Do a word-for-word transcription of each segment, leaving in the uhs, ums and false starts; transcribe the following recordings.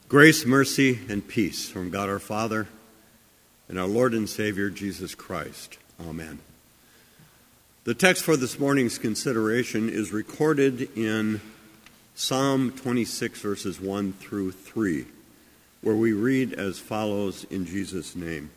Grace, mercy, and peace from God our Father and our Lord and Savior Jesus Christ. Amen. The text for this morning's consideration is recorded in Psalm twenty-six, verses one through three, where we read as follows in Jesus' name.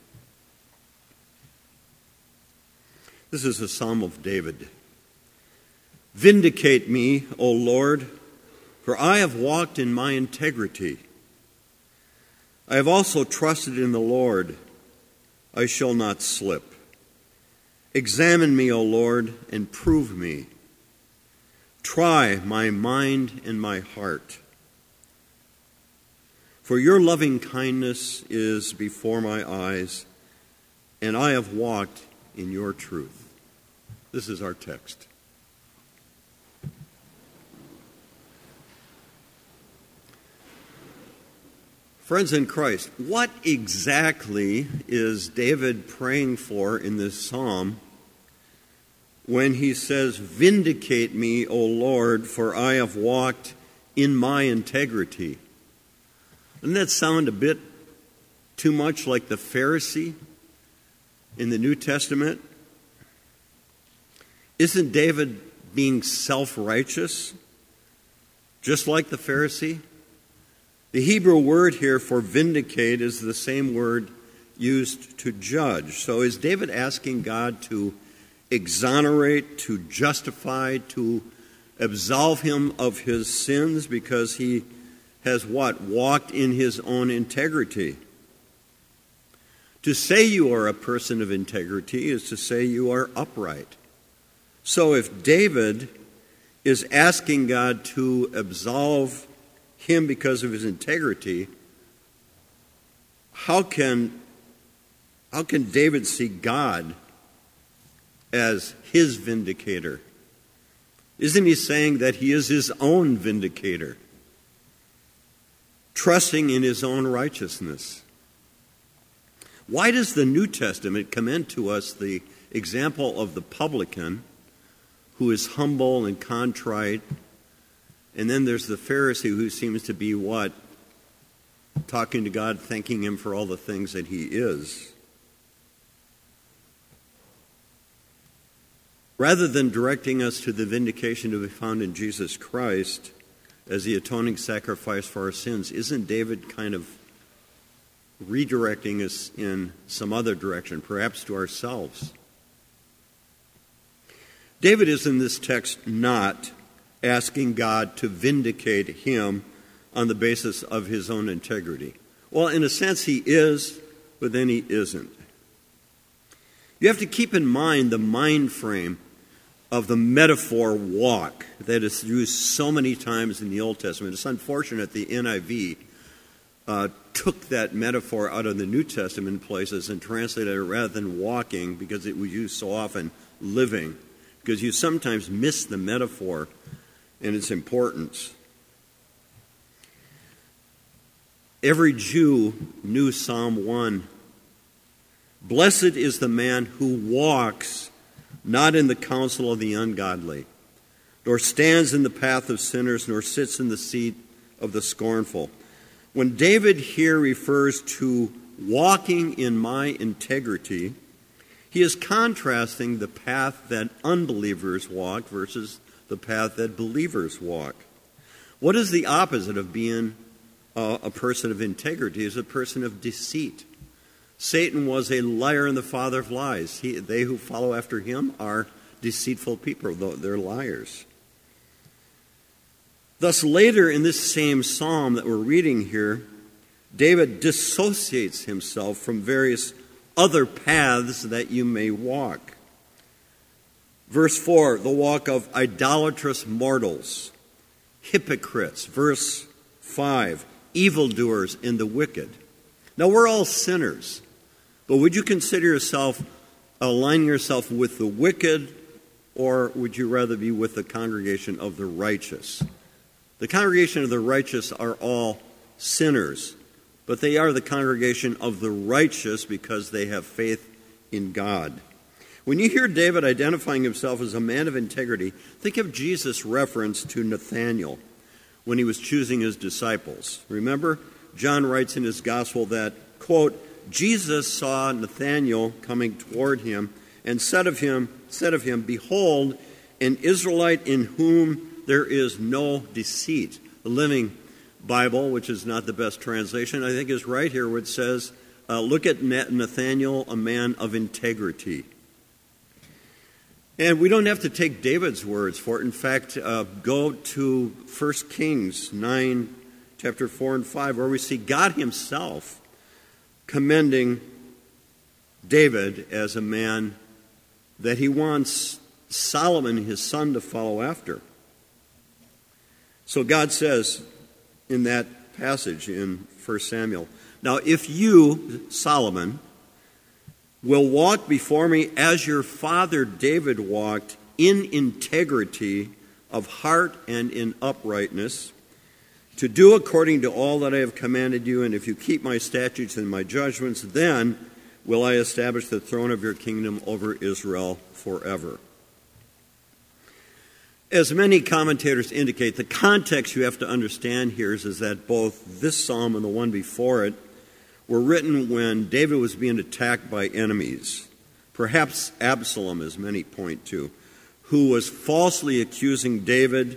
This is a psalm of David. Vindicate me, O Lord, for I have walked in my integrity. I have also trusted in the Lord. I shall not slip. Examine me, O Lord, and prove me. Try my mind and my heart. For your loving kindness is before my eyes, and I have walked in your truth. This is our text. Friends in Christ, what exactly is David praying for in this psalm when he says, "Vindicate me, O Lord, for I have walked in my integrity"? Doesn't that sound a bit too much like the Pharisee in the New Testament? Isn't David being self-righteous, just like the Pharisee? The Hebrew word here for vindicate is the same word used to judge. So is David asking God to exonerate, to justify, to absolve him of his sins because he has what? Walked in his own integrity. To say you are a person of integrity is to say you are upright. So if David is asking God to absolve him because of his integrity, how can how can David see God as his vindicator? Isn't he saying that he is his own vindicator, trusting in his own righteousness? Why does the New Testament commend to us the example of the publican who is humble and contrite? And then there's the Pharisee who seems to be what? Talking to God, thanking him for all the things that he is. Rather than directing us to the vindication to be found in Jesus Christ as the atoning sacrifice for our sins, isn't David kind of redirecting us in some other direction, perhaps to ourselves? David is in this text not asking God to vindicate him on the basis of his own integrity. Well, in a sense he is, but then he isn't. You have to keep in mind the mind frame of the metaphor walk that is used so many times in the Old Testament. It's unfortunate the N I V uh, took that metaphor out of the New Testament places and translated it rather than walking, because it was used so often, living, because you sometimes miss the metaphor and its importance. Every Jew knew Psalm one. Blessed is the man who walks not in the counsel of the ungodly, nor stands in the path of sinners, nor sits in the seat of the scornful. When David here refers to walking in my integrity, he is contrasting the path that unbelievers walk versus the path that believers walk. What is the opposite of being a, a person of integrity? Is a person of deceit. Satan was a liar and the father of lies. He, they who follow after him are deceitful people, though they're liars. Thus, later in this same psalm that we're reading here, David dissociates himself from various other paths that you may walk. Verse four, the walk of idolatrous mortals, hypocrites. Verse five, evildoers and the wicked. Now, we're all sinners, but would you consider yourself aligning yourself with the wicked, or would you rather be with the congregation of the righteous? The congregation of the righteous are all sinners, but they are the congregation of the righteous because they have faith in God. When you hear David identifying himself as a man of integrity, think of Jesus' reference to Nathanael when he was choosing his disciples. Remember, John writes in his gospel that, quote, Jesus saw Nathanael coming toward him and said of him, said of him, "Behold, an Israelite in whom there is no deceit." The Living Bible, which is not the best translation, I think is right here where it says, uh, look at Nathanael, a man of integrity. And we don't have to take David's words for it. In fact, uh, go to First Kings nine, chapter four and five, where we see God himself commending David as a man that he wants Solomon, his son, to follow after. So God says in that passage in First Samuel, "Now if you, Solomon, will walk before me as your father David walked, in integrity of heart and in uprightness, to do according to all that I have commanded you, and if you keep my statutes and my judgments, then will I establish the throne of your kingdom over Israel forever." As many commentators indicate, the context you have to understand here is, is that both this psalm and the one before it were written when David was being attacked by enemies. Perhaps Absalom, as many point to, who was falsely accusing David,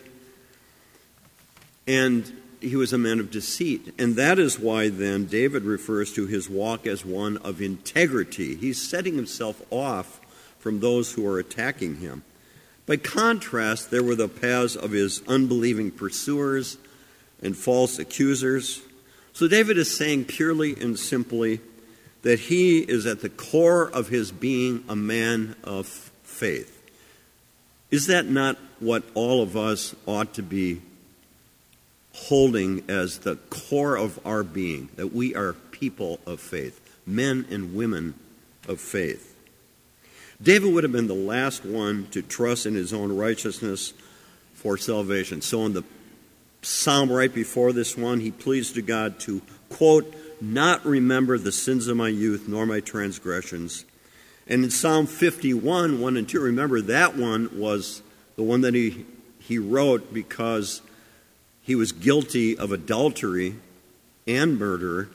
and he was a man of deceit. And that is why then David refers to his walk as one of integrity. He's setting himself off from those who are attacking him. By contrast, there were the paths of his unbelieving pursuers and false accusers. So David is saying purely and simply that he is at the core of his being a man of faith. Is that not what all of us ought to be holding as the core of our being, that we are people of faith, men and women of faith? David would have been the last one to trust in his own righteousness for salvation. So in the psalm right before this one, he pleads to God to, quote, "not remember the sins of my youth nor my transgressions." And in Psalm fifty-one, one and two, remember that one was the one that he, he wrote because he was guilty of adultery and murder.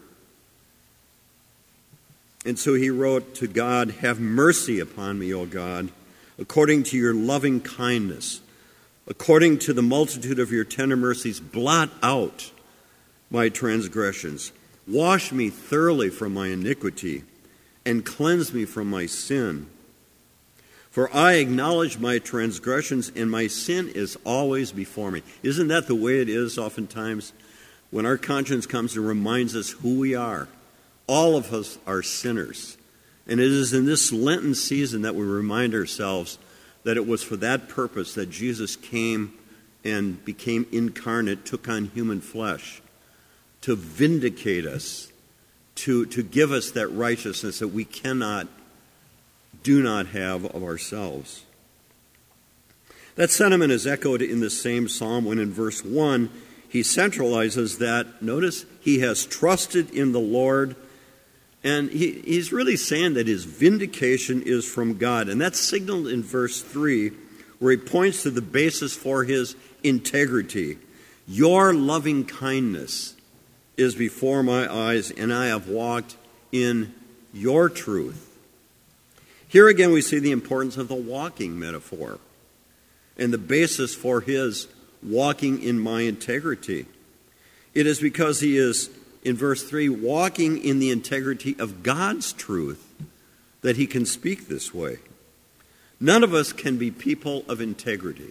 And so he wrote to God, "Have mercy upon me, O God, according to your loving kindness. According to the multitude of your tender mercies, blot out my transgressions. Wash me thoroughly from my iniquity and cleanse me from my sin. For I acknowledge my transgressions, and my sin is always before me." Isn't that the way it is oftentimes? When our conscience comes and reminds us who we are. All of us are sinners. And it is in this Lenten season that we remind ourselves that it was for that purpose that Jesus came and became incarnate, took on human flesh, to vindicate us, to, to give us that righteousness that we cannot, do not have of ourselves. That sentiment is echoed in the same psalm when in verse one he centralizes that, notice, he has trusted in the Lord. And he, he's really saying that his vindication is from God. And that's signaled in verse three, where he points to the basis for his integrity. "Your loving kindness is before my eyes, and I have walked in your truth." Here again we see the importance of the walking metaphor and the basis for his walking in my integrity. It is because he is, in verse three, walking in the integrity of God's truth that he can speak this way. None of us can be people of integrity,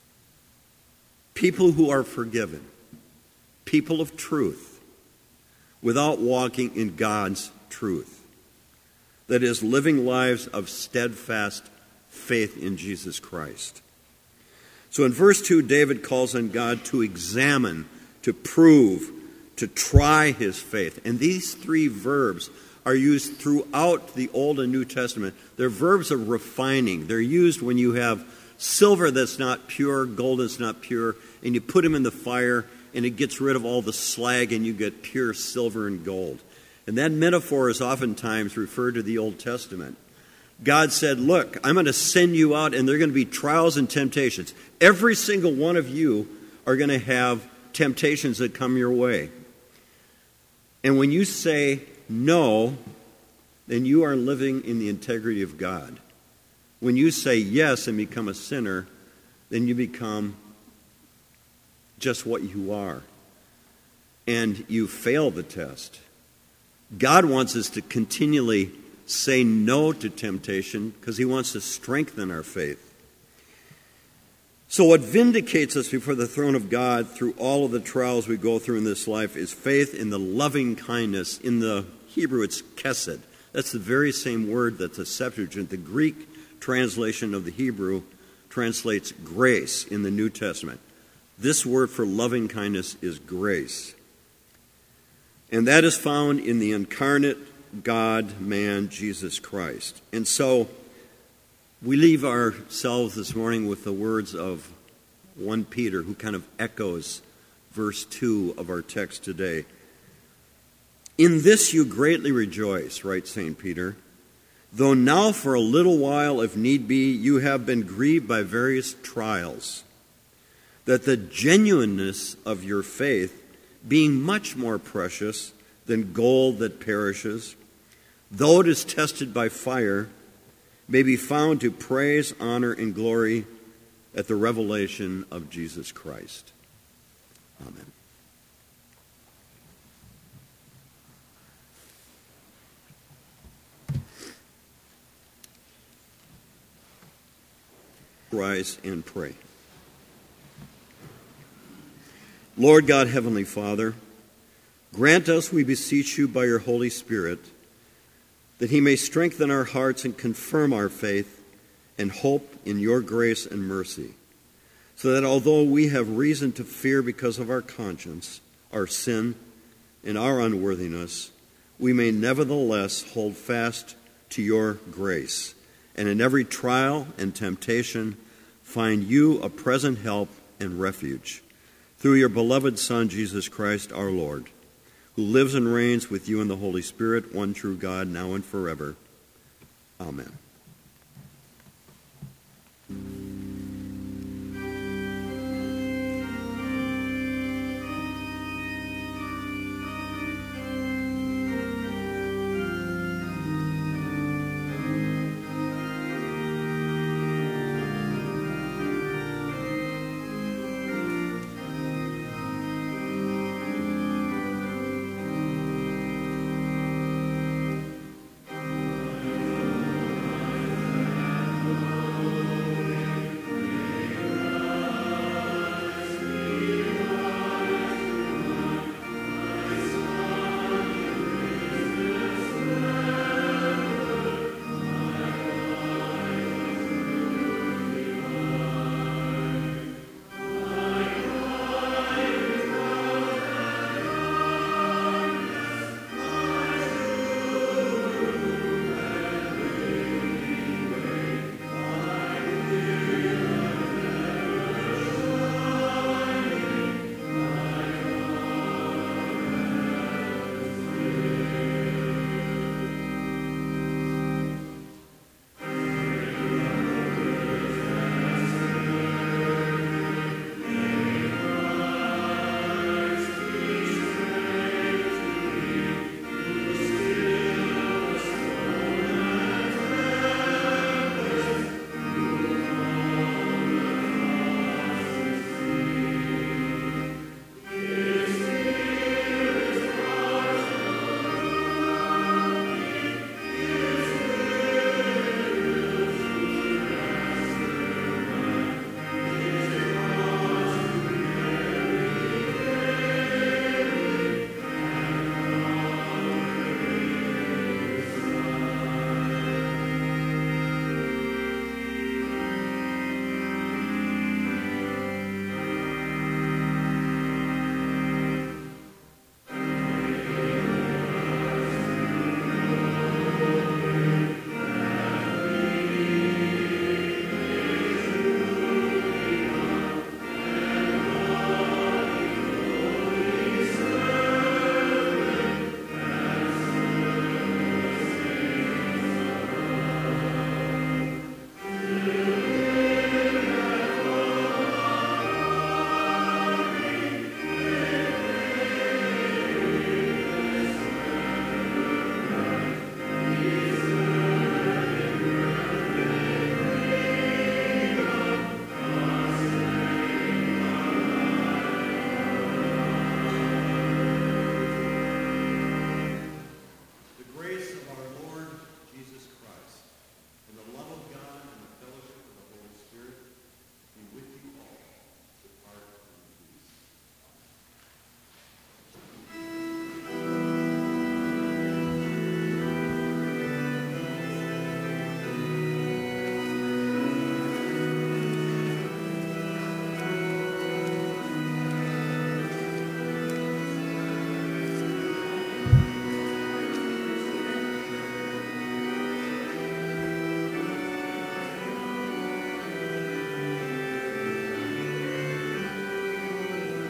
people who are forgiven, people of truth, without walking in God's truth. That is, living lives of steadfast faith in Jesus Christ. So in verse two, David calls on God to examine, to prove, to try his faith. And these three verbs are used throughout the Old and New Testament. They're verbs of refining. They're used when you have silver that's not pure, gold that's not pure, and you put them in the fire and it gets rid of all the slag and you get pure silver and gold. And that metaphor is oftentimes referred to the Old Testament. God said, look, I'm going to send you out and there are going to be trials and temptations. Every single one of you are going to have temptations that come your way. And when you say no, then you are living in the integrity of God. When you say yes and become a sinner, then you become just what you are. And you fail the test. God wants us to continually say no to temptation because he wants to strengthen our faith. So what vindicates us before the throne of God through all of the trials we go through in this life is faith in the loving kindness. In the Hebrew, it's chesed. That's the very same word that's a Septuagint. The Greek translation of the Hebrew translates grace in the New Testament. This word for loving kindness is grace. And that is found in the incarnate God, man, Jesus Christ. And so we leave ourselves this morning with the words of First Peter, who kind of echoes verse two of our text today. In this you greatly rejoice, writes Saint Peter, though now for a little while, if need be, you have been grieved by various trials, that the genuineness of your faith, being much more precious than gold that perishes, though it is tested by fire, may be found to praise, honor, and glory at the revelation of Jesus Christ. Amen. Rise and pray. Lord God, Heavenly Father, grant us, we beseech you, by your Holy Spirit, that he may strengthen our hearts and confirm our faith and hope in your grace and mercy, so that although we have reason to fear because of our conscience, our sin, and our unworthiness, we may nevertheless hold fast to your grace, and in every trial and temptation find you a present help and refuge, through your beloved Son, Jesus Christ, our Lord, who lives and reigns with you in the Holy Spirit, one true God, now and forever. Amen.